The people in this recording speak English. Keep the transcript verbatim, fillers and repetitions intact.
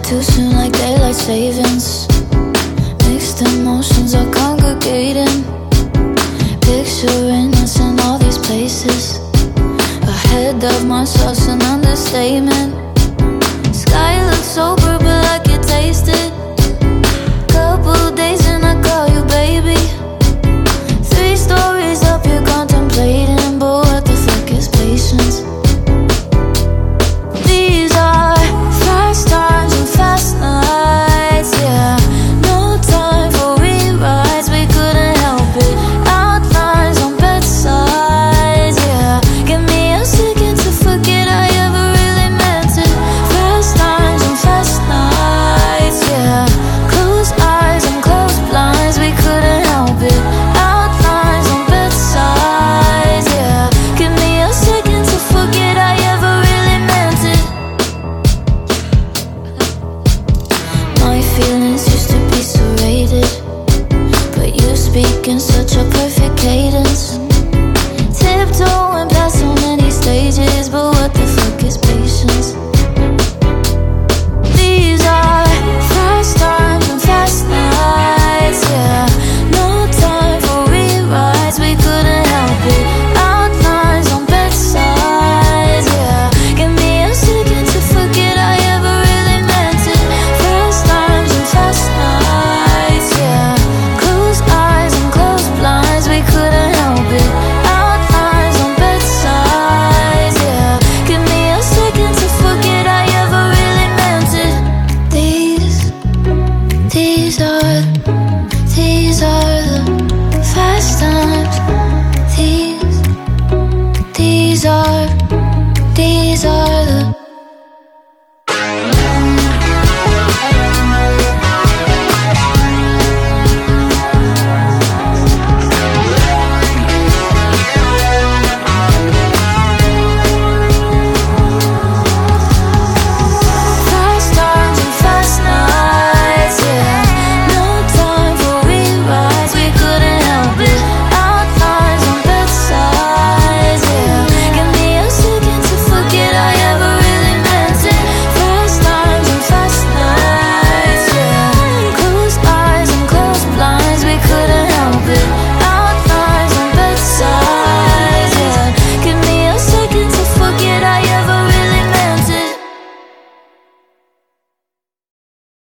Too soon like daylight savings. Mixed emotions are congregating. Picturing us in all these places. Ahead of myself's an understatement. Sky looks sober but I can taste it. Couple days and I call you baby. Three stories up you're contemplating. But what the fuck is patience? These are fast times and fast nights, yeah. No time for rewrites, we couldn't help it. Outlines on bedsides, yeah. Give me a second to forget I ever really meant it. Fast times and fast nights, yeah. Close eyes and close blinds, we couldn't help it. Outlines on bedsides, yeah. Give me a second to forget I ever really meant it. My feelings used to be serrated, but you speak in such a perfect cadence. Tiptoeing past so many stages, but what